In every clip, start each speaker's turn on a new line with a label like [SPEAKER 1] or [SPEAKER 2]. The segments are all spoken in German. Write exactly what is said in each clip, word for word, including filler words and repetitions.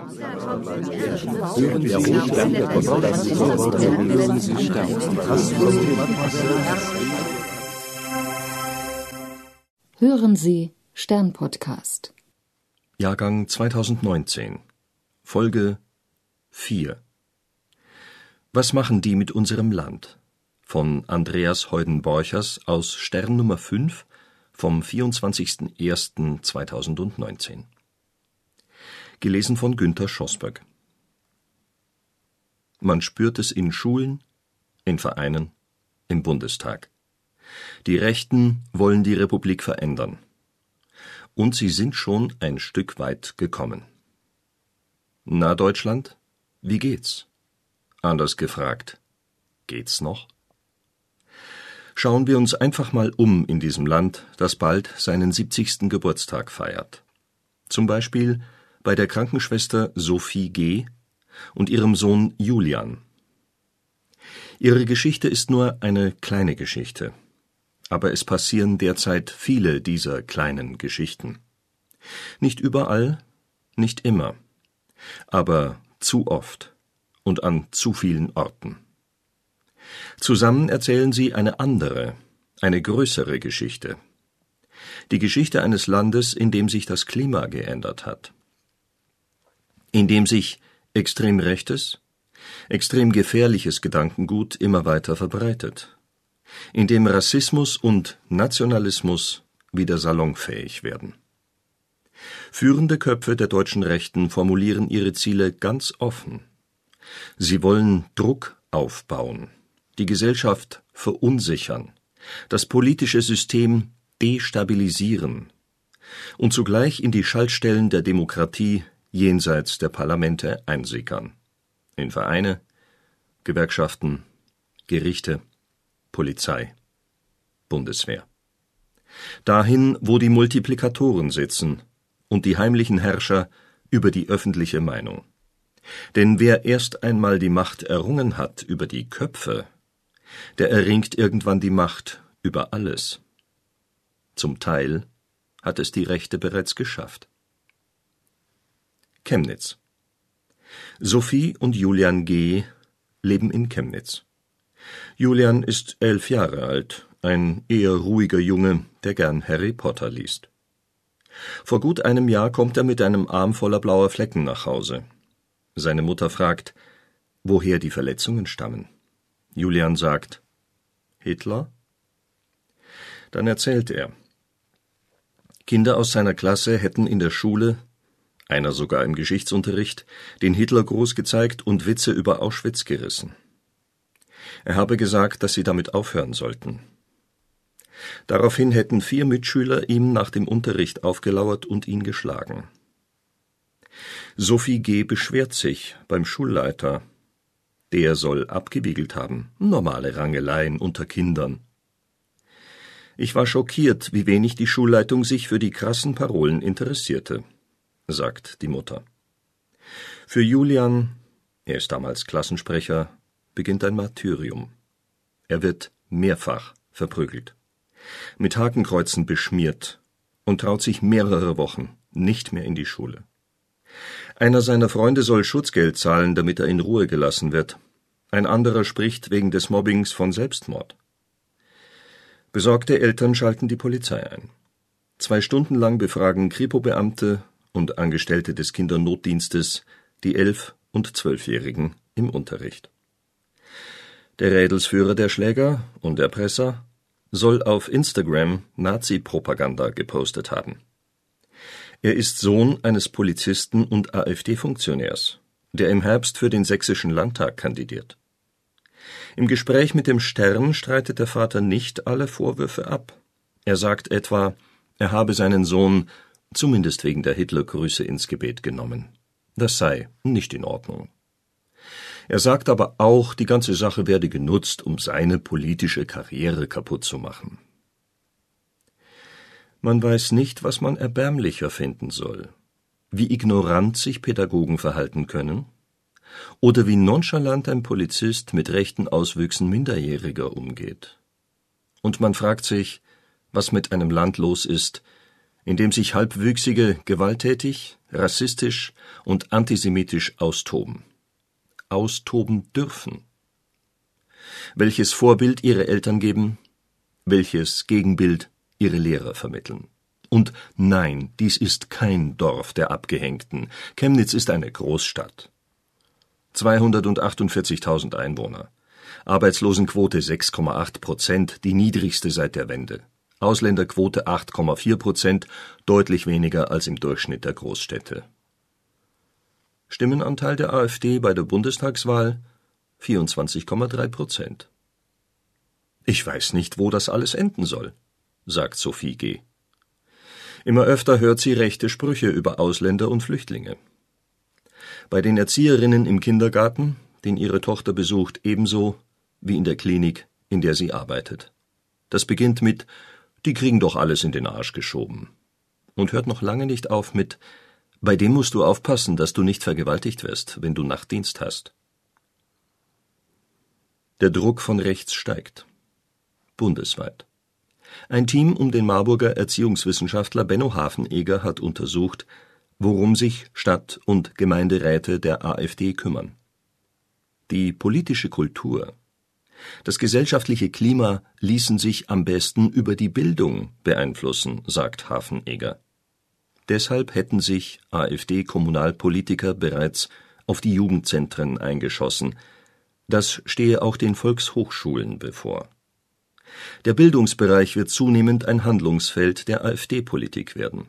[SPEAKER 1] Hören Sie Stern-Podcast.
[SPEAKER 2] Jahrgang zweitausendneunzehn. Folge vier. Was machen die mit unserem Land? Von Andreas Heuden-Borchers aus Stern Nummer fünf vom vierundzwanzigsten ersten zweitausendneunzehn. Gelesen von Günter Schosböck. Man spürt es in Schulen, in Vereinen, im Bundestag. Die Rechten wollen die Republik verändern. Und sie sind schon ein Stück weit gekommen. Na, Deutschland, wie geht's? Anders gefragt, geht's noch? Schauen wir uns einfach mal um in diesem Land, das bald seinen siebzigsten Geburtstag feiert. Zum Beispiel bei der Krankenschwester Sophie G. und ihrem Sohn Julian. Ihre Geschichte ist nur eine kleine Geschichte. Aber es passieren derzeit viele dieser kleinen Geschichten. Nicht überall, nicht immer, aber zu oft und an zu vielen Orten. Zusammen erzählen sie eine andere, eine größere Geschichte. Die Geschichte eines Landes, in dem sich das Klima geändert hat. In dem sich extrem rechtes, extrem gefährliches Gedankengut immer weiter verbreitet. In dem Rassismus und Nationalismus wieder salonfähig werden. Führende Köpfe der deutschen Rechten formulieren ihre Ziele ganz offen. Sie wollen Druck aufbauen, die Gesellschaft verunsichern, das politische System destabilisieren und zugleich in die Schaltstellen der Demokratie jenseits der Parlamente einsickern. In Vereine, Gewerkschaften, Gerichte, Polizei, Bundeswehr. Dahin, wo die Multiplikatoren sitzen und die heimlichen Herrscher über die öffentliche Meinung. Denn wer erst einmal die Macht errungen hat über die Köpfe, der erringt irgendwann die Macht über alles. Zum Teil hat es die Rechte bereits geschafft. Chemnitz. Sophie und Julian G. leben in Chemnitz. Julian ist elf Jahre alt, ein eher ruhiger Junge, der gern Harry Potter liest. Vor gut einem Jahr kommt er mit einem Arm voller blauer Flecken nach Hause. Seine Mutter fragt, woher die Verletzungen stammen. Julian sagt, Hitler? Dann erzählt er. Kinder aus seiner Klasse hätten in der Schule, einer sogar im Geschichtsunterricht, den Hitlergruß gezeigt und Witze über Auschwitz gerissen. Er habe gesagt, dass sie damit aufhören sollten. Daraufhin hätten vier Mitschüler ihm nach dem Unterricht aufgelauert und ihn geschlagen. Sophie G. beschwert sich beim Schulleiter. Der soll abgewiegelt haben, normale Rangeleien unter Kindern. Ich war schockiert, wie wenig die Schulleitung sich für die krassen Parolen interessierte, sagt die Mutter. Für Julian, er ist damals Klassensprecher, beginnt ein Martyrium. Er wird mehrfach verprügelt, mit Hakenkreuzen beschmiert und traut sich mehrere Wochen nicht mehr in die Schule. Einer seiner Freunde soll Schutzgeld zahlen, damit er in Ruhe gelassen wird. Ein anderer spricht wegen des Mobbings von Selbstmord. Besorgte Eltern schalten die Polizei ein. Zwei Stunden lang befragen Kripo-Beamte und Angestellte des Kindernotdienstes die Elf- und Zwölfjährigen im Unterricht. Der Rädelsführer der Schläger und Erpresser soll auf Instagram Nazi-Propaganda gepostet haben. Er ist Sohn eines Polizisten und AfD-Funktionärs, der im Herbst für den Sächsischen Landtag kandidiert. Im Gespräch mit dem Stern streitet der Vater nicht alle Vorwürfe ab. Er sagt etwa, er habe seinen Sohn zumindest wegen der Hitlergrüße ins Gebet genommen. Das sei nicht in Ordnung. Er sagt aber auch, die ganze Sache werde genutzt, um seine politische Karriere kaputt zu machen. Man weiß nicht, was man erbärmlicher finden soll. Wie ignorant sich Pädagogen verhalten können oder wie nonchalant ein Polizist mit rechten Auswüchsen Minderjähriger umgeht. Und man fragt sich, was mit einem Land los ist, in dem sich Halbwüchsige gewalttätig, rassistisch und antisemitisch austoben. Austoben dürfen. Welches Vorbild ihre Eltern geben, welches Gegenbild ihre Lehrer vermitteln. Und nein, dies ist kein Dorf der Abgehängten. Chemnitz ist eine Großstadt. zweihundertachtundvierzigtausend Einwohner. Arbeitslosenquote sechs Komma acht Prozent, die niedrigste seit der Wende. Ausländerquote acht Komma vier Prozent, deutlich weniger als im Durchschnitt der Großstädte. Stimmenanteil der AfD bei der Bundestagswahl vierundzwanzig Komma drei Prozent. Ich weiß nicht, wo das alles enden soll, sagt Sophie G. Immer öfter hört sie rechte Sprüche über Ausländer und Flüchtlinge. Bei den Erzieherinnen im Kindergarten, den ihre Tochter besucht, ebenso wie in der Klinik, in der sie arbeitet. Das beginnt mit »Die kriegen doch alles in den Arsch geschoben« und hört noch lange nicht auf mit »Bei dem musst du aufpassen, dass du nicht vergewaltigt wirst, wenn du Nachtdienst hast«. Der Druck von rechts steigt. Bundesweit. Ein Team um den Marburger Erziehungswissenschaftler Benno Hafenegger hat untersucht, worum sich Stadt- und Gemeinderäte der AfD kümmern. Die politische Kultur, das gesellschaftliche Klima ließen sich am besten über die Bildung beeinflussen, sagt Hafenegger. Deshalb hätten sich AfD-Kommunalpolitiker bereits auf die Jugendzentren eingeschossen. Das stehe auch den Volkshochschulen bevor. Der Bildungsbereich wird zunehmend ein Handlungsfeld der AfD-Politik werden.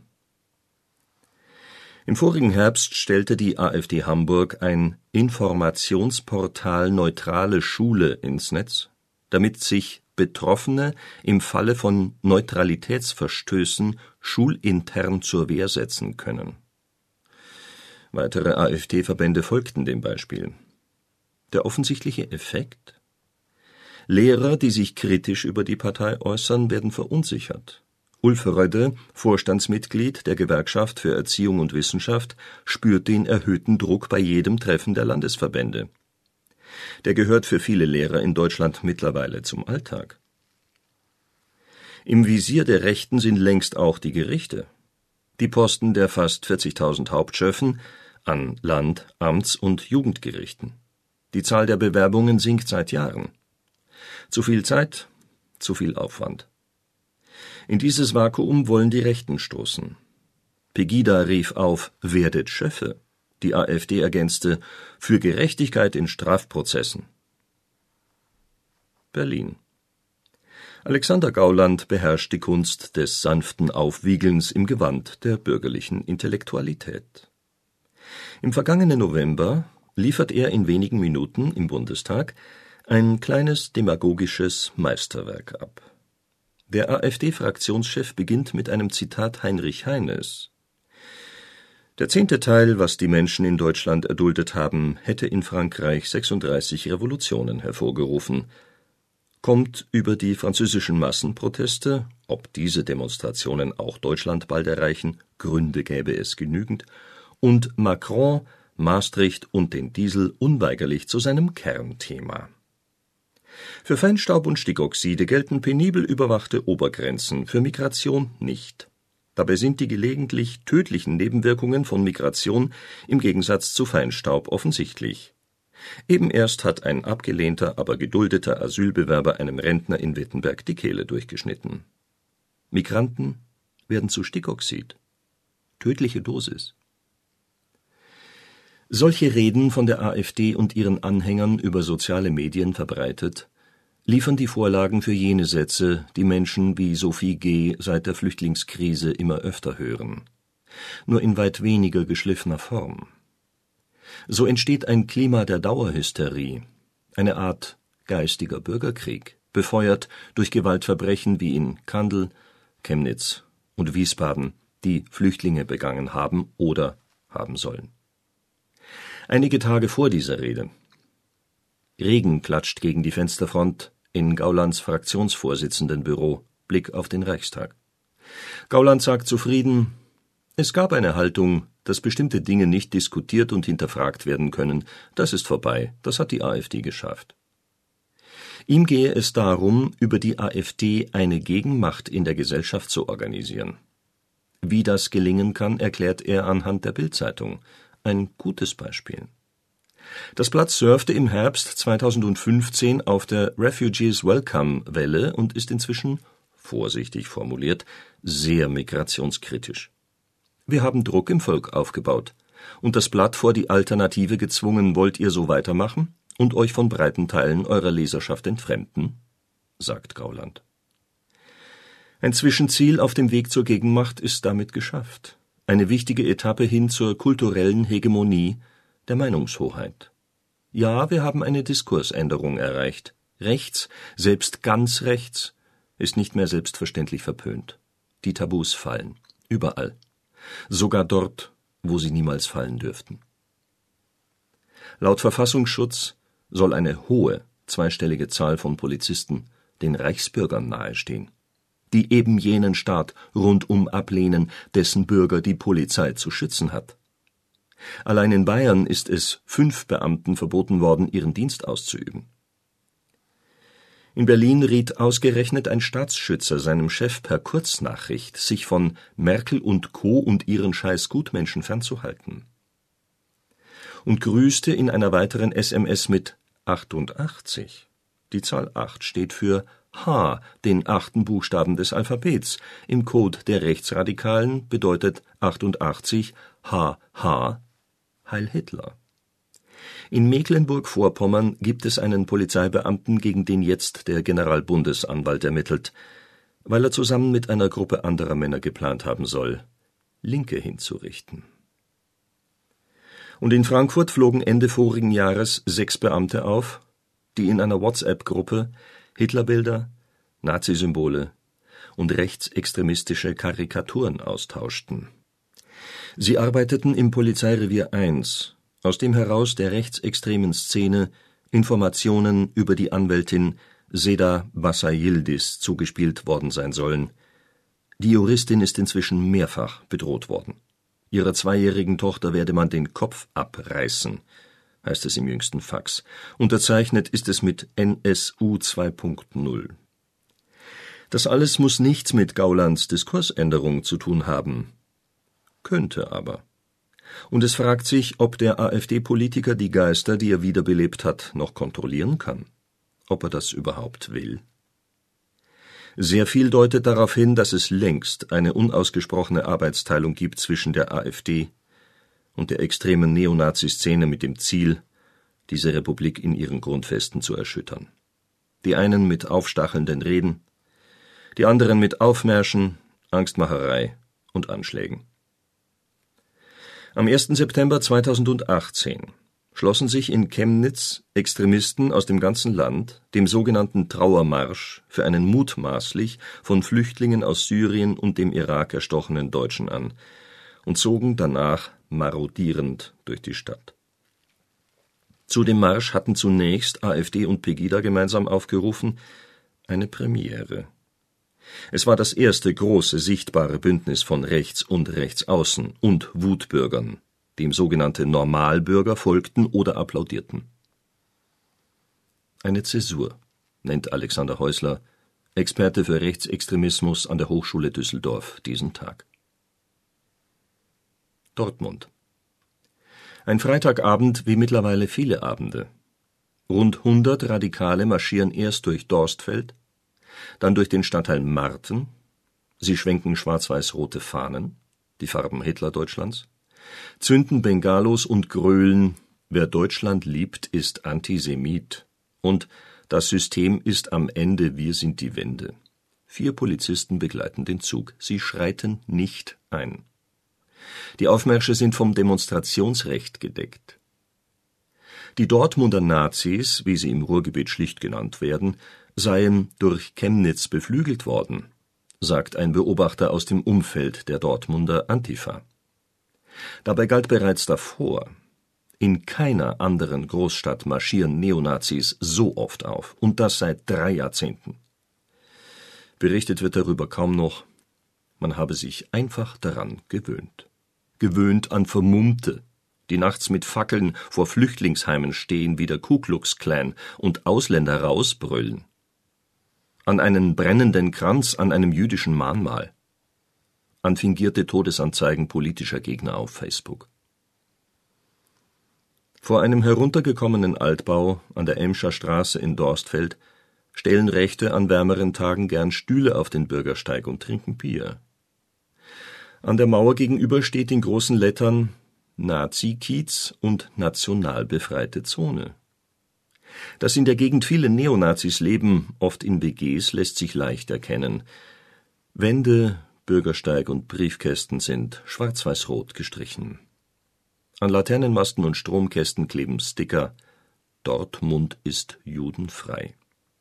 [SPEAKER 2] Im vorigen Herbst stellte die AfD Hamburg ein Informationsportal Neutrale Schule ins Netz, damit sich Betroffene im Falle von Neutralitätsverstößen schulintern zur Wehr setzen können. Weitere AfD-Verbände folgten dem Beispiel. Der offensichtliche Effekt? Lehrer, die sich kritisch über die Partei äußern, werden verunsichert. Ulf Rödde, Vorstandsmitglied der Gewerkschaft für Erziehung und Wissenschaft, spürt den erhöhten Druck bei jedem Treffen der Landesverbände. Der gehört für viele Lehrer in Deutschland mittlerweile zum Alltag. Im Visier der Rechten sind längst auch die Gerichte. Die Posten der fast vierzigtausend Hauptschöffen an Land-, Amts- und Jugendgerichten. Die Zahl der Bewerbungen sinkt seit Jahren. Zu viel Zeit, zu viel Aufwand. In dieses Vakuum wollen die Rechten stoßen. Pegida rief auf, werdet Schöffe. Die AfD ergänzte, für Gerechtigkeit in Strafprozessen. Berlin. Alexander Gauland beherrscht die Kunst des sanften Aufwiegelns im Gewand der bürgerlichen Intellektualität. Im vergangenen November liefert er in wenigen Minuten im Bundestag ein kleines demagogisches Meisterwerk ab. Der AfD-Fraktionschef beginnt mit einem Zitat Heinrich Heines. Der zehnte Teil, was die Menschen in Deutschland erduldet haben, hätte in Frankreich sechsunddreißig Revolutionen hervorgerufen. Kommt über die französischen Massenproteste, ob diese Demonstrationen auch Deutschland bald erreichen, Gründe gäbe es genügend, und Macron, Maastricht und den Diesel unweigerlich zu seinem Kernthema. Für Feinstaub und Stickoxide gelten penibel überwachte Obergrenzen, für Migration nicht. Dabei sind die gelegentlich tödlichen Nebenwirkungen von Migration im Gegensatz zu Feinstaub offensichtlich. Eben erst hat ein abgelehnter, aber geduldeter Asylbewerber einem Rentner in Wittenberg die Kehle durchgeschnitten. Migranten werden zu Stickoxid. Tödliche Dosis. Solche Reden von der AfD und ihren Anhängern über soziale Medien verbreitet, liefern die Vorlagen für jene Sätze, die Menschen wie Sophie G. seit der Flüchtlingskrise immer öfter hören. Nur in weit weniger geschliffener Form. So entsteht ein Klima der Dauerhysterie, eine Art geistiger Bürgerkrieg, befeuert durch Gewaltverbrechen wie in Kandel, Chemnitz und Wiesbaden, die Flüchtlinge begangen haben oder haben sollen. Einige Tage vor dieser Rede. Regen klatscht gegen die Fensterfront in Gaulands Fraktionsvorsitzendenbüro, Blick auf den Reichstag. Gauland sagt zufrieden, es gab eine Haltung, dass bestimmte Dinge nicht diskutiert und hinterfragt werden können. Das ist vorbei, das hat die AfD geschafft. Ihm gehe es darum, über die AfD eine Gegenmacht in der Gesellschaft zu organisieren. Wie das gelingen kann, erklärt er anhand der Bild-Zeitung. Ein gutes Beispiel. Das Blatt surfte im Herbst zweitausendfünfzehn auf der Refugees Welcome-Welle und ist inzwischen, vorsichtig formuliert, sehr migrationskritisch. Wir haben Druck im Volk aufgebaut und das Blatt vor die Alternative gezwungen. Wollt ihr so weitermachen und euch von breiten Teilen eurer Leserschaft entfremden? Sagt Gauland. Ein Zwischenziel auf dem Weg zur Gegenmacht ist damit geschafft. Eine wichtige Etappe hin zur kulturellen Hegemonie der Meinungshoheit. Ja, wir haben eine Diskursänderung erreicht. Rechts, selbst ganz rechts, ist nicht mehr selbstverständlich verpönt. Die Tabus fallen. Überall. Sogar dort, wo sie niemals fallen dürften. Laut Verfassungsschutz soll eine hohe, zweistellige Zahl von Polizisten den Reichsbürgern nahestehen, die eben jenen Staat rundum ablehnen, dessen Bürger die Polizei zu schützen hat. Allein in Bayern ist es fünf Beamten verboten worden, ihren Dienst auszuüben. In Berlin riet ausgerechnet ein Staatsschützer seinem Chef per Kurznachricht, sich von Merkel und Co. und ihren scheiß Gutmenschen fernzuhalten. Und grüßte in einer weiteren S M S mit achtundachtzig. Die Zahl acht steht für H, den achten Buchstaben des Alphabets. Im Code der Rechtsradikalen bedeutet achtundachtzig H H Heil Hitler. In Mecklenburg-Vorpommern gibt es einen Polizeibeamten, gegen den jetzt der Generalbundesanwalt ermittelt, weil er zusammen mit einer Gruppe anderer Männer geplant haben soll, Linke hinzurichten. Und in Frankfurt flogen Ende vorigen Jahres sechs Beamte auf, die in einer WhatsApp-Gruppe Hitlerbilder, Nazisymbole und rechtsextremistische Karikaturen austauschten. Sie arbeiteten im Polizeirevier eins, aus dem heraus der rechtsextremen Szene Informationen über die Anwältin Seda Bassayildis zugespielt worden sein sollen. Die Juristin ist inzwischen mehrfach bedroht worden. Ihrer zweijährigen Tochter werde man den Kopf abreißen, heißt es im jüngsten Fax. Unterzeichnet ist es mit N S U zwei Punkt null. Das alles muss nichts mit Gaulands Diskursänderung zu tun haben. Könnte aber. Und es fragt sich, ob der AfD-Politiker die Geister, die er wiederbelebt hat, noch kontrollieren kann. Ob er das überhaupt will. Sehr viel deutet darauf hin, dass es längst eine unausgesprochene Arbeitsteilung gibt zwischen der AfD und der extremen Neonazi-Szene mit dem Ziel, diese Republik in ihren Grundfesten zu erschüttern. Die einen mit aufstachelnden Reden, die anderen mit Aufmärschen, Angstmacherei und Anschlägen. Am ersten September zweitausendachtzehn schlossen sich in Chemnitz Extremisten aus dem ganzen Land dem sogenannten Trauermarsch für einen mutmaßlich von Flüchtlingen aus Syrien und dem Irak erstochenen Deutschen an und zogen danach marodierend durch die Stadt. Zu dem Marsch hatten zunächst AfD und Pegida gemeinsam aufgerufen, eine Premiere. Es war das erste große sichtbare Bündnis von Rechts und Rechtsaußen und Wutbürgern, dem sogenannte Normalbürger folgten oder applaudierten. Eine Zäsur, nennt Alexander Häusler, Experte für Rechtsextremismus an der Hochschule Düsseldorf, diesen Tag. Dortmund. Ein Freitagabend wie mittlerweile viele Abende. Rund hundert Radikale marschieren erst durch Dorstfeld, dann durch den Stadtteil Marten. Sie schwenken schwarz-weiß-rote Fahnen, die Farben Hitler-Deutschlands, zünden Bengalos und gröhlen, wer Deutschland liebt, ist Antisemit und das System ist am Ende, wir sind die Wende. Vier Polizisten begleiten den Zug. Sie schreiten nicht ein. Die Aufmärsche sind vom Demonstrationsrecht gedeckt. Die Dortmunder Nazis, wie sie im Ruhrgebiet schlicht genannt werden, seien durch Chemnitz beflügelt worden, sagt ein Beobachter aus dem Umfeld der Dortmunder Antifa. Dabei galt bereits davor, in keiner anderen Großstadt marschieren Neonazis so oft auf, und das seit drei Jahrzehnten. Berichtet wird darüber kaum noch, man habe sich einfach daran gewöhnt. Gewöhnt an Vermummte, die nachts mit Fackeln vor Flüchtlingsheimen stehen wie der Ku Klux Klan und Ausländer rausbrüllen. An einen brennenden Kranz an einem jüdischen Mahnmal. an fingierte Todesanzeigen politischer Gegner auf Facebook. Vor einem heruntergekommenen Altbau an der Emscher Straße in Dorstfeld stellen Rechte an wärmeren Tagen gern Stühle auf den Bürgersteig und trinken Bier. An der Mauer gegenüber steht in großen Lettern Nazi-Kiez und national befreite Zone. Dass in der Gegend viele Neonazis leben, oft in W Gs, lässt sich leicht erkennen. Wände, Bürgersteig und Briefkästen sind schwarz-weiß-rot gestrichen. An Laternenmasten und Stromkästen kleben Sticker: Dortmund ist judenfrei.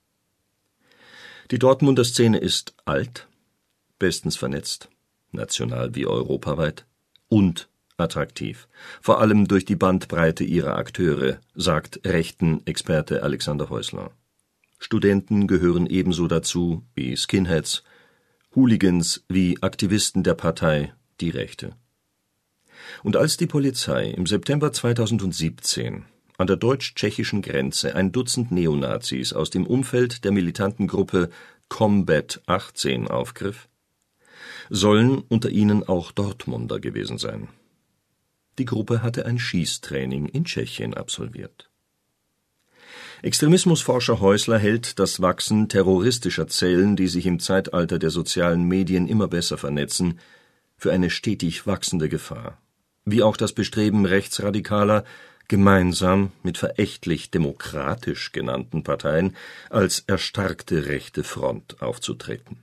[SPEAKER 2] Die Dortmunder Szene ist alt, bestens vernetzt, national wie europaweit, und attraktiv, vor allem durch die Bandbreite ihrer Akteure, sagt rechten Experte Alexander Häusler. Studenten gehören ebenso dazu wie Skinheads, Hooligans wie Aktivisten der Partei Die Rechte. Und als die Polizei im September zweitausendsiebzehn an der deutsch-tschechischen Grenze ein Dutzend Neonazis aus dem Umfeld der militanten Gruppe Combat achtzehn aufgriff, sollen unter ihnen auch Dortmunder gewesen sein. Die Gruppe hatte ein Schießtraining in Tschechien absolviert. Extremismusforscher Häusler hält das Wachsen terroristischer Zellen, die sich im Zeitalter der sozialen Medien immer besser vernetzen, für eine stetig wachsende Gefahr, wie auch das Bestreben Rechtsradikaler, gemeinsam mit verächtlich demokratisch genannten Parteien als erstarkte rechte Front aufzutreten.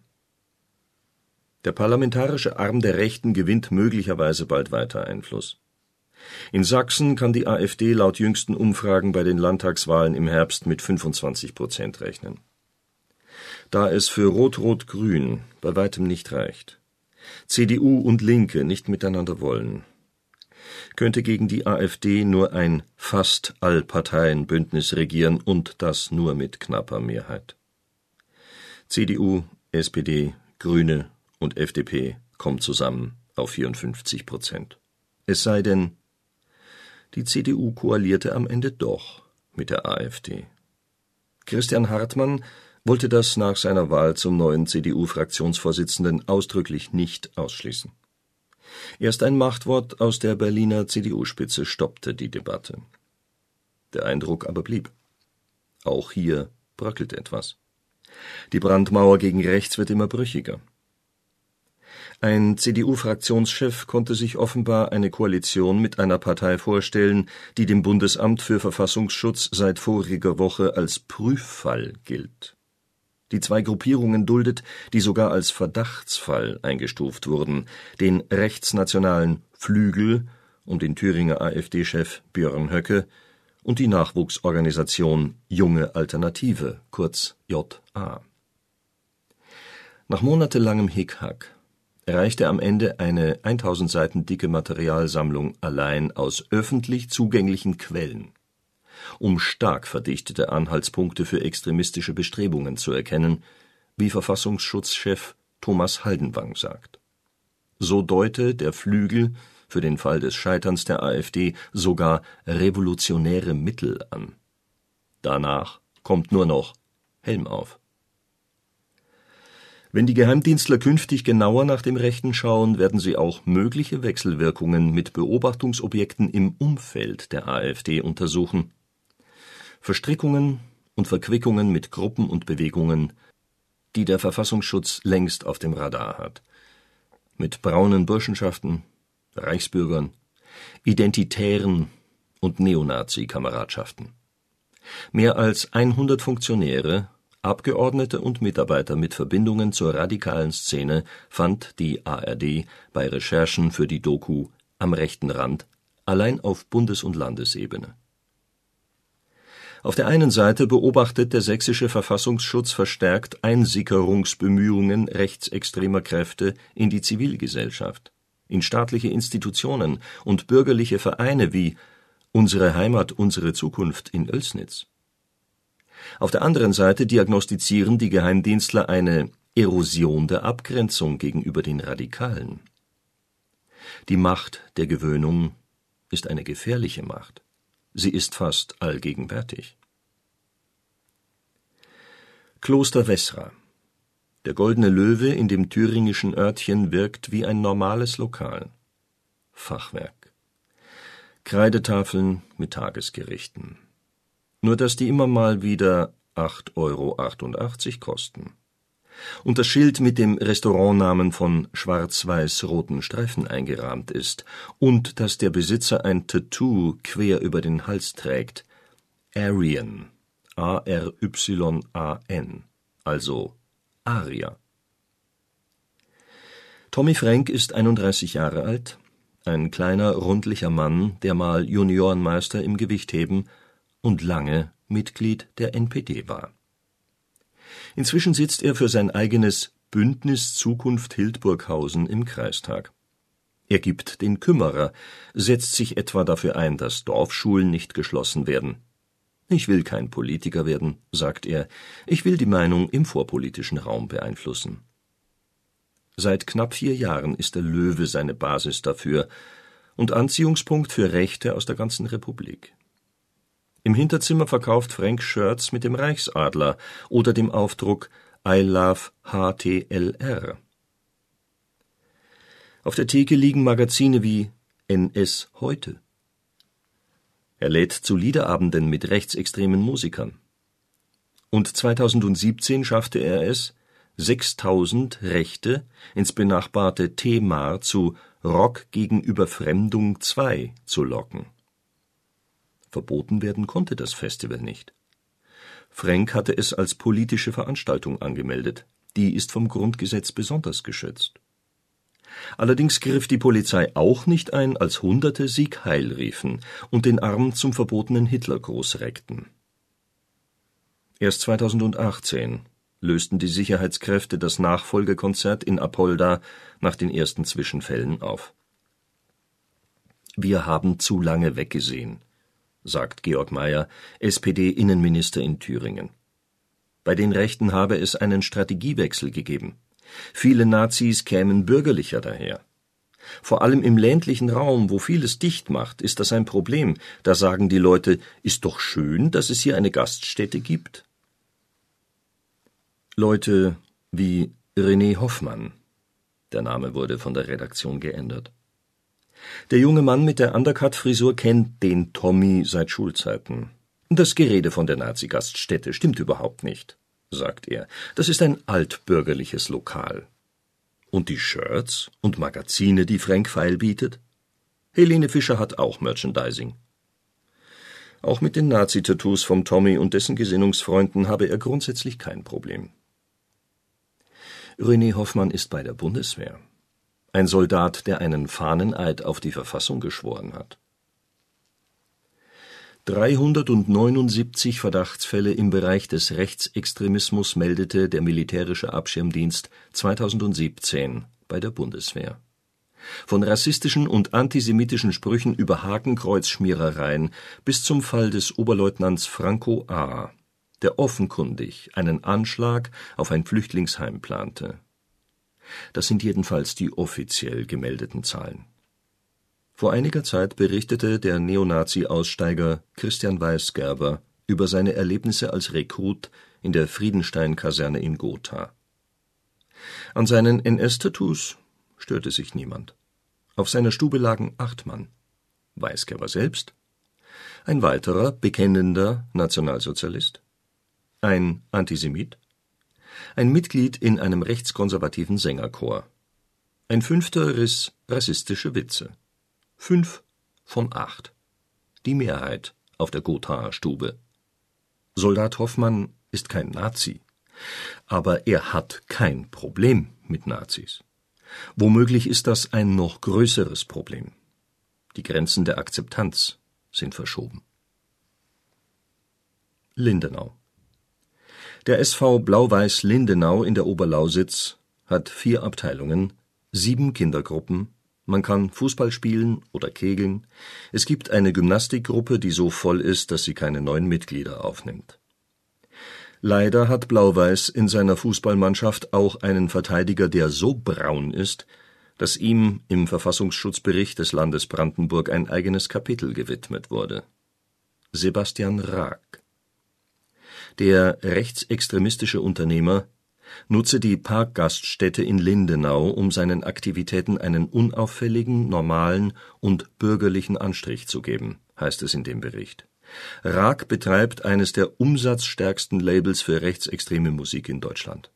[SPEAKER 2] Der parlamentarische Arm der Rechten gewinnt möglicherweise bald weiter Einfluss. In Sachsen kann die AfD laut jüngsten Umfragen bei den Landtagswahlen im Herbst mit fünfundzwanzig Prozent rechnen. Da es für Rot-Rot-Grün bei weitem nicht reicht, C D U und Linke nicht miteinander wollen, könnte gegen die AfD nur ein fast Allparteienbündnis regieren, und das nur mit knapper Mehrheit. C D U, S P D, Grüne und F D P kommen zusammen auf vierundfünfzig Prozent. Es sei denn, die C D U koalierte am Ende doch mit der AfD. Christian Hartmann wollte das nach seiner Wahl zum neuen C D U-Fraktionsvorsitzenden ausdrücklich nicht ausschließen. Erst ein Machtwort aus der Berliner C D U-Spitze stoppte die Debatte. Der Eindruck aber blieb: Auch hier bröckelt etwas. Die Brandmauer gegen rechts wird immer brüchiger. Ein C D U-Fraktionschef konnte sich offenbar eine Koalition mit einer Partei vorstellen, die dem Bundesamt für Verfassungsschutz seit voriger Woche als Prüffall gilt. Die zwei Gruppierungen duldet, die sogar als Verdachtsfall eingestuft wurden, den rechtsnationalen Flügel um den Thüringer AfD-Chef Björn Höcke und die Nachwuchsorganisation Junge Alternative, kurz J A. Nach monatelangem Hickhack erreichte am Ende eine tausend Seiten dicke Materialsammlung allein aus öffentlich zugänglichen Quellen, um stark verdichtete Anhaltspunkte für extremistische Bestrebungen zu erkennen, wie Verfassungsschutzchef Thomas Haldenwang sagt. So deute der Flügel für den Fall des Scheiterns der AfD sogar revolutionäre Mittel an. Danach kommt nur noch Helm auf. Wenn die Geheimdienstler künftig genauer nach dem Rechten schauen, werden sie auch mögliche Wechselwirkungen mit Beobachtungsobjekten im Umfeld der AfD untersuchen. Verstrickungen und Verquickungen mit Gruppen und Bewegungen, die der Verfassungsschutz längst auf dem Radar hat. Mit braunen Burschenschaften, Reichsbürgern, Identitären und Neonazi-Kameradschaften. Mehr als hundert Funktionäre, Abgeordnete und Mitarbeiter mit Verbindungen zur radikalen Szene fand die A R D bei Recherchen für die Doku Am rechten Rand allein auf Bundes- und Landesebene. Auf der einen Seite beobachtet der sächsische Verfassungsschutz verstärkt Einsickerungsbemühungen rechtsextremer Kräfte in die Zivilgesellschaft, in staatliche Institutionen und bürgerliche Vereine wie Unsere Heimat, unsere Zukunft in Oelsnitz. Auf der anderen Seite diagnostizieren die Geheimdienstler eine Erosion der Abgrenzung gegenüber den Radikalen. Die Macht der Gewöhnung ist eine gefährliche Macht. Sie ist fast allgegenwärtig. Kloster Wessra. Der Goldene Löwe in dem thüringischen Örtchen wirkt wie ein normales Lokal. Fachwerk. Kreidetafeln mit Tagesgerichten. Nur dass die immer mal wieder acht Euro achtundachtzig kosten. Und das Schild mit dem Restaurantnamen von schwarz-weiß-roten Streifen eingerahmt ist und dass der Besitzer ein Tattoo quer über den Hals trägt. Aryan. A R Y A N. Also Arier. Tommy Fränk ist einunddreißig Jahre alt, ein kleiner, rundlicher Mann, der mal Juniorenmeister im Gewichtheben und lange Mitglied der N P D war. Inzwischen sitzt er für sein eigenes Bündnis Zukunft Hildburghausen im Kreistag. Er gibt den Kümmerer, setzt sich etwa dafür ein, dass Dorfschulen nicht geschlossen werden. »Ich will kein Politiker werden«, sagt er, »ich will die Meinung im vorpolitischen Raum beeinflussen.« Seit knapp vier Jahren ist der Löwe seine Basis dafür und Anziehungspunkt für Rechte aus der ganzen Republik. Im Hinterzimmer verkauft Fränk Shirts mit dem Reichsadler oder dem Aufdruck I love H T L R. Auf der Theke liegen Magazine wie N S Heute. Er lädt zu Liederabenden mit rechtsextremen Musikern. Und zweitausendsiebzehn schaffte er es, sechstausend Rechte ins benachbarte T-Mar zu Rock gegen Überfremdung zwei zu locken. Verboten werden konnte das Festival nicht. Fränk hatte es als politische Veranstaltung angemeldet. Die ist vom Grundgesetz besonders geschützt. Allerdings griff die Polizei auch nicht ein, als Hunderte Sieg Heil riefen und den Arm zum verbotenen Hitlergruß reckten. Erst zweitausendachtzehn lösten die Sicherheitskräfte das Nachfolgekonzert in Apolda nach den ersten Zwischenfällen auf. »Wir haben zu lange weggesehen«, sagt Georg Mayer, S P D-Innenminister in Thüringen. Bei den Rechten habe es einen Strategiewechsel gegeben. Viele Nazis kämen bürgerlicher daher. Vor allem im ländlichen Raum, wo vieles dicht macht, ist das ein Problem. Da sagen die Leute, ist doch schön, dass es hier eine Gaststätte gibt. Leute wie René Hoffmann. Der Name wurde von der Redaktion geändert. Der junge Mann mit der Undercut-Frisur kennt den Tommy seit Schulzeiten. Das Gerede von der Nazi-Gaststätte stimmt überhaupt nicht, sagt er. Das ist ein altbürgerliches Lokal. Und die Shirts und Magazine, die Fränk Feil bietet? Helene Fischer hat auch Merchandising. Auch mit den Nazi-Tattoos vom Tommy und dessen Gesinnungsfreunden habe er grundsätzlich kein Problem. René Hoffmann ist bei der Bundeswehr. Ein Soldat, der einen Fahneneid auf die Verfassung geschworen hat. dreihundertneunundsiebzig Verdachtsfälle im Bereich des Rechtsextremismus meldete der militärische Abschirmdienst zweitausendsiebzehn bei der Bundeswehr. Von rassistischen und antisemitischen Sprüchen über Hakenkreuzschmierereien bis zum Fall des Oberleutnants Franco A., der offenkundig einen Anschlag auf ein Flüchtlingsheim plante. Das sind jedenfalls die offiziell gemeldeten Zahlen. Vor einiger Zeit berichtete der Neonazi-Aussteiger Christian Weisgerber über seine Erlebnisse als Rekrut in der Friedenstein-Kaserne in Gotha. An seinen N S-Tattoos störte sich niemand. Auf seiner Stube lagen acht Mann. Weisgerber selbst, ein weiterer bekennender Nationalsozialist, ein Antisemit, ein Mitglied in einem rechtskonservativen Sängerchor. Ein fünfter riss rassistische Witze. Fünf von acht. Die Mehrheit auf der Gothaer Stube. Soldat Hoffmann ist kein Nazi, aber er hat kein Problem mit Nazis. Womöglich ist das ein noch größeres Problem. Die Grenzen der Akzeptanz sind verschoben. Lindenau. Der S V Blau-Weiß Lindenau in der Oberlausitz hat vier Abteilungen, sieben Kindergruppen, man kann Fußball spielen oder kegeln, es gibt eine Gymnastikgruppe, die so voll ist, dass sie keine neuen Mitglieder aufnimmt. Leider hat Blau-Weiß in seiner Fußballmannschaft auch einen Verteidiger, der so braun ist, dass ihm im Verfassungsschutzbericht des Landes Brandenburg ein eigenes Kapitel gewidmet wurde. Sebastian Raag. Der rechtsextremistische Unternehmer nutze die Parkgaststätte in Lindenau, um seinen Aktivitäten einen unauffälligen, normalen und bürgerlichen Anstrich zu geben, heißt es in dem Bericht. Raak betreibt eines der umsatzstärksten Labels für rechtsextreme Musik in Deutschland.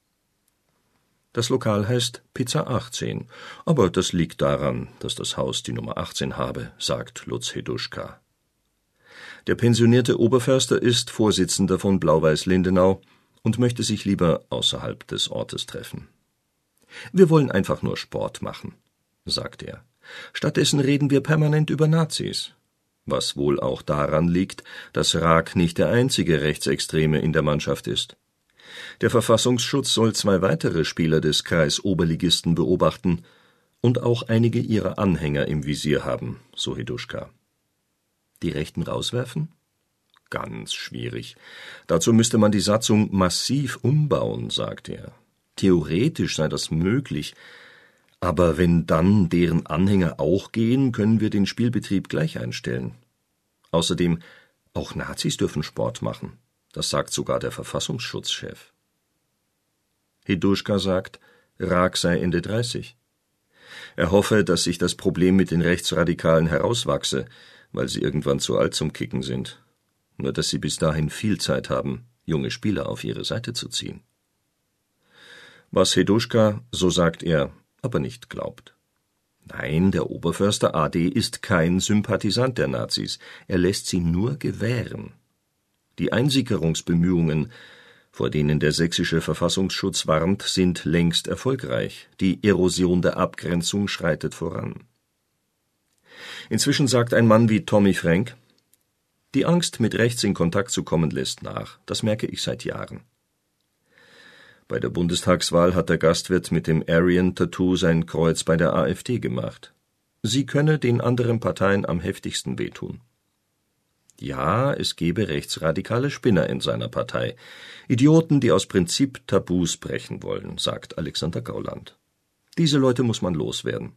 [SPEAKER 2] Das Lokal heißt Pizza achtzehn, aber das liegt daran, dass das Haus die Nummer achtzehn habe, sagt Lutz Heduschka. Der pensionierte Oberförster ist Vorsitzender von Blau-Weiß Lindenau und möchte sich lieber außerhalb des Ortes treffen. Wir wollen einfach nur Sport machen, sagt er. Stattdessen reden wir permanent über Nazis. Was wohl auch daran liegt, dass Raak nicht der einzige Rechtsextreme in der Mannschaft ist. Der Verfassungsschutz soll zwei weitere Spieler des Kreisoberligisten beobachten und auch einige ihrer Anhänger im Visier haben, so Heduschka. Die Rechten rauswerfen? Ganz schwierig. Dazu müsste man die Satzung massiv umbauen, sagt er. Theoretisch sei das möglich, aber wenn dann deren Anhänger auch gehen, können wir den Spielbetrieb gleich einstellen. Außerdem, auch Nazis dürfen Sport machen. Das sagt sogar der Verfassungsschutzchef. Heduschka sagt, Raak sei Ende dreißig. Er hoffe, dass sich das Problem mit den Rechtsradikalen herauswachse, weil sie irgendwann zu alt zum Kicken sind. Nur dass sie bis dahin viel Zeit haben, junge Spieler auf ihre Seite zu ziehen. Was Heduschka, so sagt er, aber nicht glaubt. Nein, der Oberförster A D ist kein Sympathisant der Nazis, er lässt sie nur gewähren. Die Einsickerungsbemühungen, vor denen der sächsische Verfassungsschutz warnt, sind längst erfolgreich, die Erosion der Abgrenzung schreitet voran. Inzwischen sagt ein Mann wie Tommy Frank, die Angst, mit rechts in Kontakt zu kommen, lässt nach, das merke ich seit Jahren. Bei der Bundestagswahl hat der Gastwirt mit dem Aryan-Tattoo sein Kreuz bei der AfD gemacht. Sie könne den anderen Parteien am heftigsten wehtun. Ja, es gebe rechtsradikale Spinner in seiner Partei, Idioten, die aus Prinzip Tabus brechen wollen, sagt Alexander Gauland. Diese Leute muss man loswerden.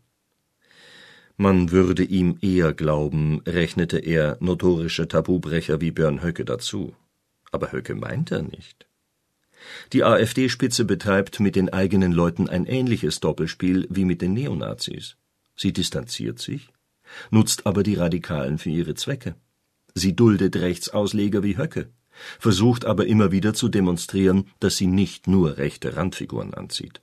[SPEAKER 2] Man würde ihm eher glauben, rechnete er notorische Tabubrecher wie Björn Höcke dazu. Aber Höcke meint er nicht. Die AfD-Spitze betreibt mit den eigenen Leuten ein ähnliches Doppelspiel wie mit den Neonazis. Sie distanziert sich, nutzt aber die Radikalen für ihre Zwecke. Sie duldet Rechtsausleger wie Höcke, versucht aber immer wieder zu demonstrieren, dass sie nicht nur rechte Randfiguren anzieht.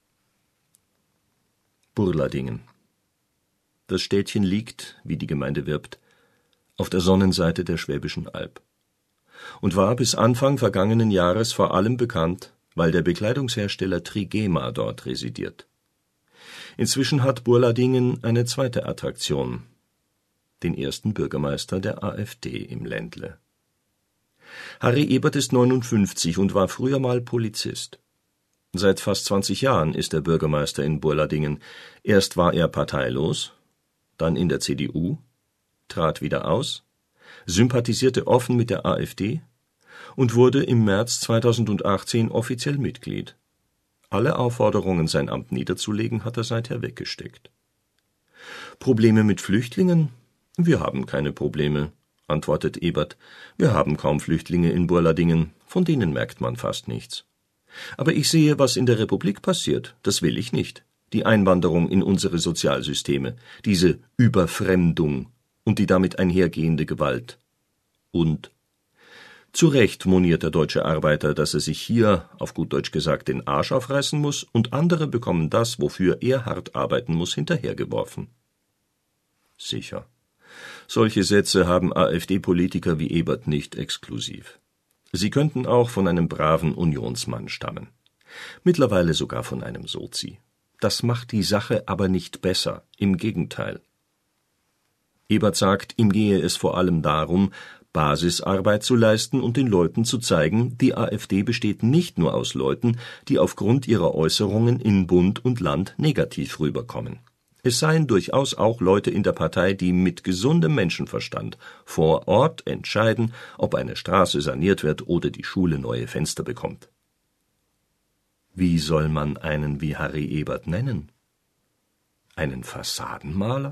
[SPEAKER 2] Burladingen. Das Städtchen liegt, wie die Gemeinde wirbt, auf der Sonnenseite der Schwäbischen Alb und war bis Anfang vergangenen Jahres vor allem bekannt, weil der Bekleidungshersteller Trigema dort residiert. Inzwischen hat Burladingen eine zweite Attraktion, den ersten Bürgermeister der AfD im Ländle. Harry Ebert ist neunundfünfzig und war früher mal Polizist. Seit fast zwanzig Jahren ist er Bürgermeister in Burladingen. Erst war er parteilos, dann in der C D U, trat wieder aus, sympathisierte offen mit der AfD und wurde im März zweitausendachtzehn offiziell Mitglied. Alle Aufforderungen, sein Amt niederzulegen, hat er seither weggesteckt. Probleme mit Flüchtlingen? Wir haben keine Probleme, antwortet Ebert. Wir haben kaum Flüchtlinge in Burladingen, von denen merkt man fast nichts. Aber ich sehe, was in der Republik passiert, das will ich nicht. Die Einwanderung in unsere Sozialsysteme, diese Überfremdung und die damit einhergehende Gewalt. Und zu Recht moniert der deutsche Arbeiter, dass er sich hier, auf gut Deutsch gesagt, den Arsch aufreißen muss, und andere bekommen das, wofür er hart arbeiten muss, hinterhergeworfen. Sicher. Solche Sätze haben AfD-Politiker wie Ebert nicht exklusiv. Sie könnten auch von einem braven Unionsmann stammen. Mittlerweile sogar von einem Sozi. Das macht die Sache aber nicht besser, im Gegenteil. Ebert sagt, ihm gehe es vor allem darum, Basisarbeit zu leisten und den Leuten zu zeigen, die AfD besteht nicht nur aus Leuten, die aufgrund ihrer Äußerungen in Bund und Land negativ rüberkommen. Es seien durchaus auch Leute in der Partei, die mit gesundem Menschenverstand vor Ort entscheiden, ob eine Straße saniert wird oder die Schule neue Fenster bekommt. Wie soll man einen wie Harry Ebert nennen? Einen Fassadenmaler?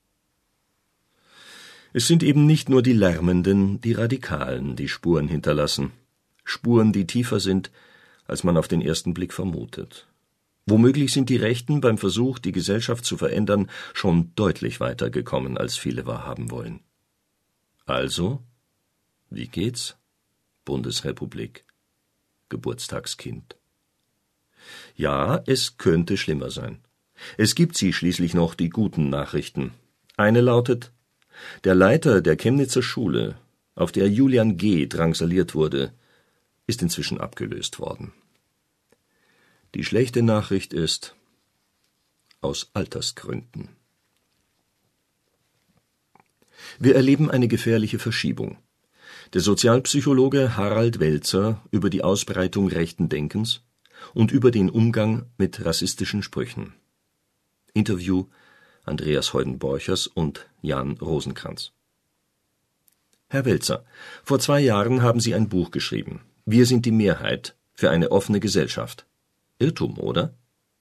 [SPEAKER 2] Es sind eben nicht nur die Lärmenden, die Radikalen, die Spuren hinterlassen. Spuren, die tiefer sind, als man auf den ersten Blick vermutet. Womöglich sind die Rechten beim Versuch, die Gesellschaft zu verändern, schon deutlich weiter gekommen, als viele wahrhaben wollen. Also, wie geht's, Bundesrepublik, Geburtstagskind? Ja, es könnte schlimmer sein. Es gibt sie schließlich noch, die guten Nachrichten. Eine lautet: Der Leiter der Chemnitzer Schule, auf der Julian G. drangsaliert wurde, ist inzwischen abgelöst worden. Die schlechte Nachricht ist: aus Altersgründen. Wir erleben eine gefährliche Verschiebung. Der Sozialpsychologe Harald Welzer über die Ausbreitung rechten Denkens und über den Umgang mit rassistischen Sprüchen. Interview Andreas Heudenborchers und Jan Rosenkranz. Herr Welzer, vor zwei Jahren haben Sie ein Buch geschrieben. Wir sind die Mehrheit für eine offene Gesellschaft. Irrtum, oder?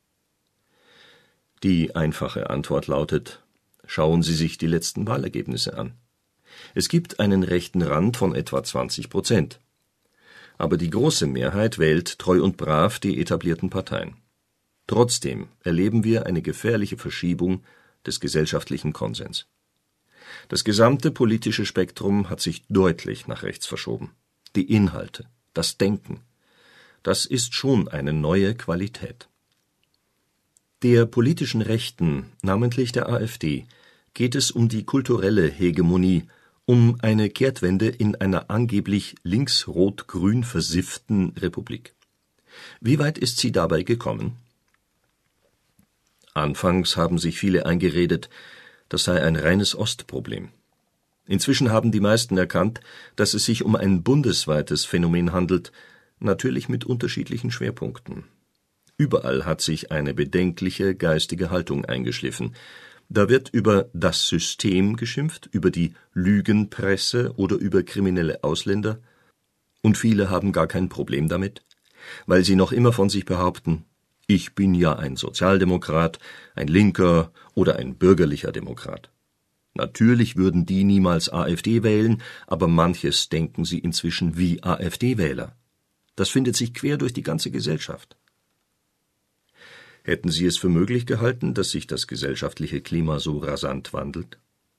[SPEAKER 2] Die einfache Antwort lautet: Schauen Sie sich die letzten Wahlergebnisse an. Es gibt einen rechten Rand von etwa zwanzig Prozent. Aber die große Mehrheit wählt treu und brav die etablierten Parteien. Trotzdem erleben wir eine gefährliche Verschiebung des gesellschaftlichen Konsens. Das gesamte politische Spektrum hat sich deutlich nach rechts verschoben. Die Inhalte, das Denken, das ist schon eine neue Qualität. Der politischen Rechten, namentlich der AfD, geht es um die kulturelle Hegemonie, um eine Kehrtwende in einer angeblich links-rot-grün versifften Republik. Wie weit ist sie dabei gekommen? Anfangs haben sich viele eingeredet, das sei ein reines Ostproblem. Inzwischen haben die meisten erkannt, dass es sich um ein bundesweites Phänomen handelt, natürlich mit unterschiedlichen Schwerpunkten. Überall hat sich eine bedenkliche geistige Haltung eingeschliffen. Da wird über das System geschimpft, über die Lügenpresse oder über kriminelle Ausländer, und viele haben gar kein Problem damit, weil sie noch immer von sich behaupten: Ich bin ja ein Sozialdemokrat, ein Linker oder ein bürgerlicher Demokrat. Natürlich würden die niemals AfD wählen, aber manches denken sie inzwischen wie AfD-Wähler. Das findet sich quer durch die ganze Gesellschaft. Hätten Sie es für möglich gehalten, dass sich das gesellschaftliche Klima so rasant wandelt?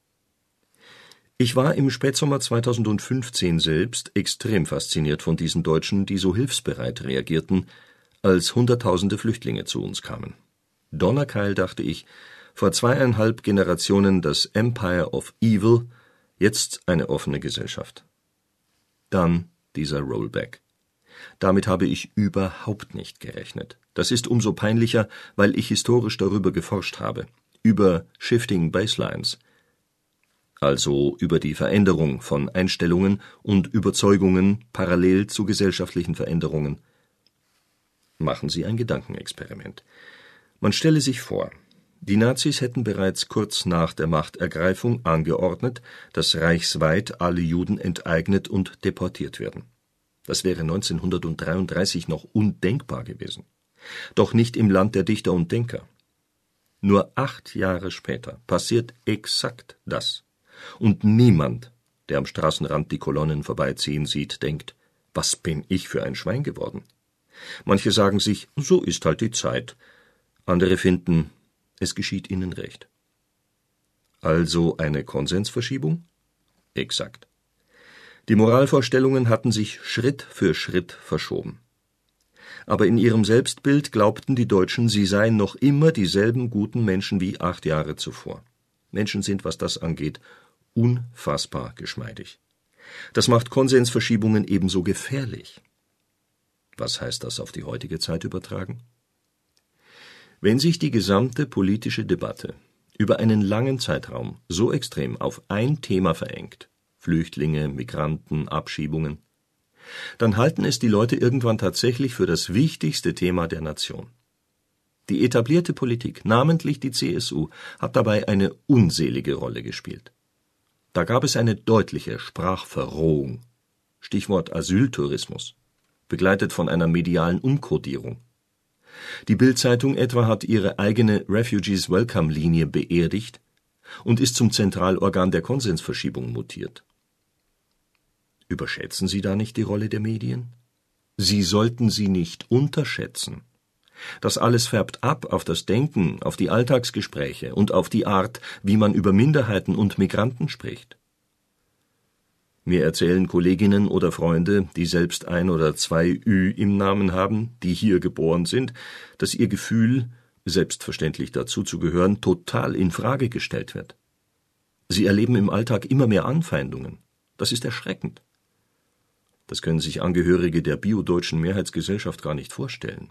[SPEAKER 2] Ich war im Spätsommer zweitausendfünfzehn selbst extrem fasziniert von diesen Deutschen, die so hilfsbereit reagierten, als Hunderttausende Flüchtlinge zu uns kamen. Donnerkeil, dachte ich, vor zweieinhalb Generationen das Empire of Evil, jetzt eine offene Gesellschaft. Dann dieser Rollback. Damit habe ich überhaupt nicht gerechnet. Das ist umso peinlicher, weil ich historisch darüber geforscht habe, über Shifting Baselines, also über die Veränderung von Einstellungen und Überzeugungen parallel zu gesellschaftlichen Veränderungen. Machen Sie ein Gedankenexperiment. Man stelle sich vor, die Nazis hätten bereits kurz nach der Machtergreifung angeordnet, dass reichsweit alle Juden enteignet und deportiert werden. Das wäre neunzehnhundertdreiunddreißig noch undenkbar gewesen. Doch nicht im Land der Dichter und Denker. Nur acht Jahre später passiert exakt das. Und niemand, der am Straßenrand die Kolonnen vorbeiziehen sieht, denkt: Was bin ich für ein Schwein geworden? Manche sagen sich, so ist halt die Zeit. Andere finden, es geschieht ihnen recht. Also eine Konsensverschiebung? Exakt. Die Moralvorstellungen hatten sich Schritt für Schritt verschoben. Aber in ihrem Selbstbild glaubten die Deutschen, sie seien noch immer dieselben guten Menschen wie acht Jahre zuvor. Menschen sind, was das angeht, unfassbar geschmeidig. Das macht Konsensverschiebungen ebenso gefährlich. Was heißt das auf die heutige Zeit übertragen? Wenn sich die gesamte politische Debatte über einen langen Zeitraum so extrem auf ein Thema verengt, Flüchtlinge, Migranten, Abschiebungen, dann halten es die Leute irgendwann tatsächlich für das wichtigste Thema der Nation. Die etablierte Politik, namentlich die C S U, hat dabei eine unselige Rolle gespielt. Da gab es eine deutliche Sprachverrohung, Stichwort Asyltourismus, begleitet von einer medialen Umkodierung. Die Bild-Zeitung etwa hat ihre eigene Refugees-Welcome-Linie beerdigt und ist zum Zentralorgan der Konsensverschiebung mutiert. Überschätzen Sie da nicht die Rolle der Medien? Sie sollten sie nicht unterschätzen. Das alles färbt ab auf das Denken, auf die Alltagsgespräche und auf die Art, wie man über Minderheiten und Migranten spricht. Mir erzählen Kolleginnen oder Freunde, die selbst ein oder zwei Ü im Namen haben, die hier geboren sind, dass ihr Gefühl, selbstverständlich dazuzugehören, total in Frage gestellt wird. Sie erleben im Alltag immer mehr Anfeindungen. Das ist erschreckend. Das können sich Angehörige der biodeutschen Mehrheitsgesellschaft gar nicht vorstellen.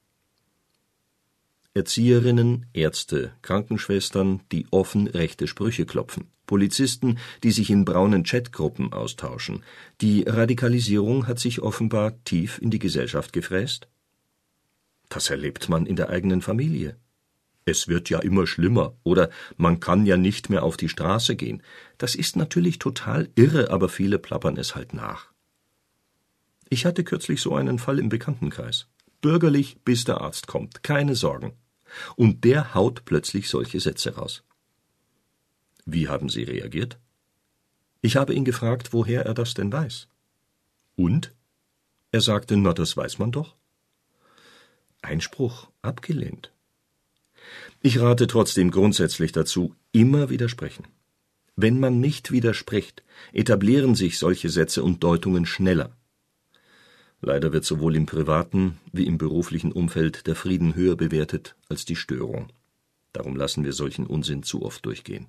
[SPEAKER 2] Erzieherinnen, Ärzte, Krankenschwestern, die offen rechte Sprüche klopfen, Polizisten, die sich in braunen Chatgruppen austauschen. Die Radikalisierung hat sich offenbar tief in die Gesellschaft gefräst. Das erlebt man in der eigenen Familie. Es wird ja immer schlimmer oder man kann ja nicht mehr auf die Straße gehen. Das ist natürlich total irre, aber viele plappern es halt nach. Ich hatte kürzlich so einen Fall im Bekanntenkreis. Bürgerlich, bis der Arzt kommt, keine Sorgen. Und der haut plötzlich solche Sätze raus. Wie haben Sie reagiert? Ich habe ihn gefragt, woher er das denn weiß. Und? Er sagte, na, das weiß man doch. Einspruch abgelehnt. Ich rate trotzdem grundsätzlich dazu, immer widersprechen. Wenn man nicht widerspricht, etablieren sich solche Sätze und Deutungen schneller. Leider wird sowohl im privaten wie im beruflichen Umfeld der Frieden höher bewertet als die Störung. Darum lassen wir solchen Unsinn zu oft durchgehen.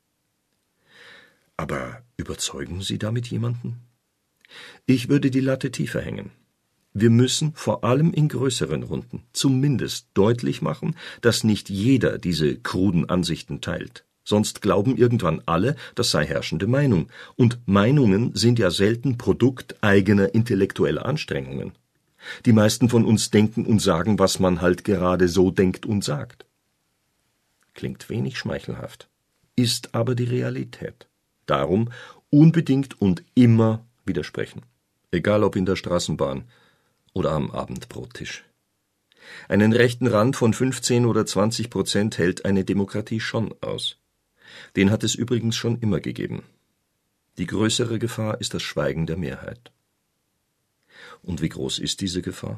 [SPEAKER 2] Aber überzeugen Sie damit jemanden? Ich würde die Latte tiefer hängen. Wir müssen, vor allem in größeren Runden, zumindest deutlich machen, dass nicht jeder diese kruden Ansichten teilt. Sonst glauben irgendwann alle, das sei herrschende Meinung. Und Meinungen sind ja selten Produkt eigener intellektueller Anstrengungen. Die meisten von uns denken und sagen, was man halt gerade so denkt und sagt. Klingt wenig schmeichelhaft, ist aber die Realität. Darum unbedingt und immer widersprechen. Egal ob in der Straßenbahn oder am Abendbrottisch. Einen rechten Rand von fünfzehn oder zwanzig Prozent hält eine Demokratie schon aus. Den hat es übrigens schon immer gegeben. Die größere Gefahr ist das Schweigen der Mehrheit. Und wie groß ist diese Gefahr?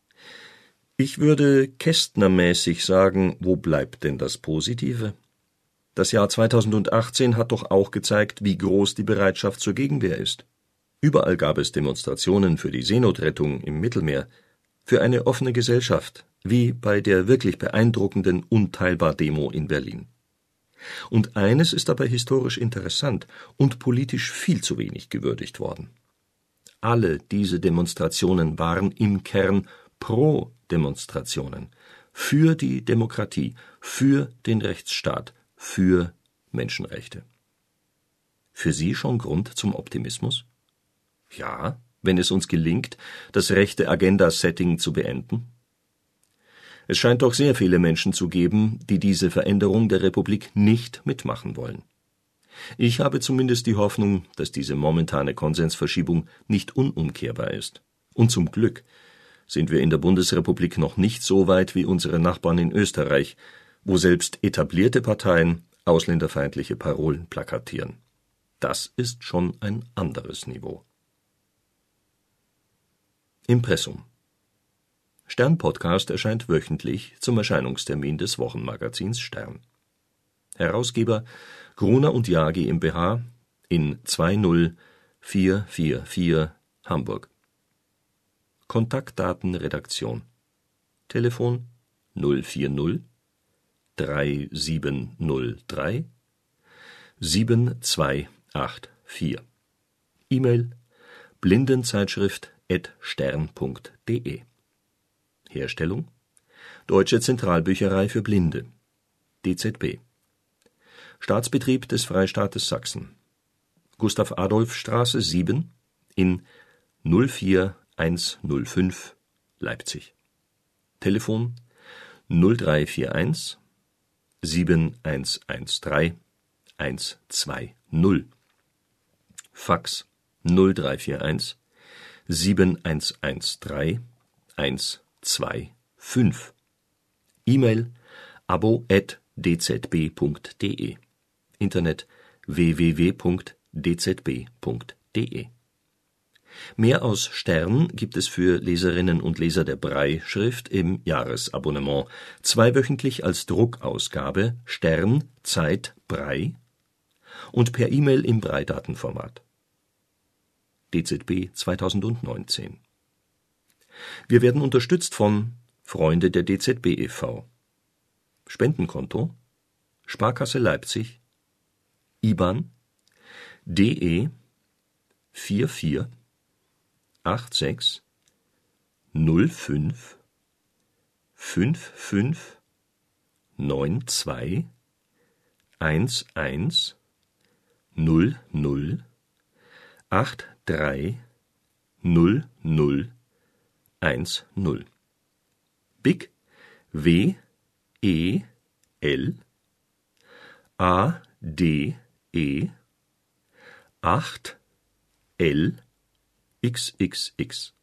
[SPEAKER 2] Ich würde kästnermäßig sagen, wo bleibt denn das Positive? Das Jahr zweitausendachtzehn hat doch auch gezeigt, wie groß die Bereitschaft zur Gegenwehr ist. Überall gab es Demonstrationen für die Seenotrettung im Mittelmeer, für eine offene Gesellschaft, wie bei der wirklich beeindruckenden Unteilbar-Demo in Berlin. Und eines ist dabei historisch interessant und politisch viel zu wenig gewürdigt worden. Alle diese Demonstrationen waren im Kern Pro-Demonstrationen, für die Demokratie, für den Rechtsstaat, für Menschenrechte. Für Sie schon Grund zum Optimismus? Ja, wenn es uns gelingt, das rechte Agenda-Setting zu beenden? Es scheint doch sehr viele Menschen zu geben, die diese Veränderung der Republik nicht mitmachen wollen. Ich habe zumindest die Hoffnung, dass diese momentane Konsensverschiebung nicht unumkehrbar ist. Und zum Glück sind wir in der Bundesrepublik noch nicht so weit wie unsere Nachbarn in Österreich, wo selbst etablierte Parteien ausländerfeindliche Parolen plakatieren. Das ist schon ein anderes Niveau. Impressum. Stern-Podcast erscheint wöchentlich zum Erscheinungstermin des Wochenmagazins Stern. Herausgeber Gruner und Jahr GmbH in zwei null vier vier vier Hamburg. Kontaktdaten Redaktion. Telefon null vier null drei sieben null drei sieben zwei acht vier. E-Mail blindenzeitschrift at stern punkt de. Herstellung Deutsche Zentralbücherei für Blinde D Z B. Staatsbetrieb des Freistaates Sachsen. Gustav-Adolf-Straße sieben in null vier eins null fünf Leipzig. Telefon null drei vier eins sieben eins eins drei eins zwei null. Fax null drei vier eins sieben eins eins drei eins zwei fünf. E-Mail abo at d z b punkt de. Internet w w w punkt d z b punkt de. Mehr aus Stern gibt es für Leserinnen und Leser der Braille-Schrift im Jahresabonnement, zweiwöchentlich als Druckausgabe Stern Zeit Braille und per E-Mail im Braille-Datenformat. D Z B zweitausendneunzehn. Wir werden unterstützt von Freunde der D Z B e V Spendenkonto Sparkasse Leipzig I B A N D E vier vier acht sechs null fünf fünf fünf neun zwei eins eins null null acht drei null null eins null. B I C W E L A D E acht L X X X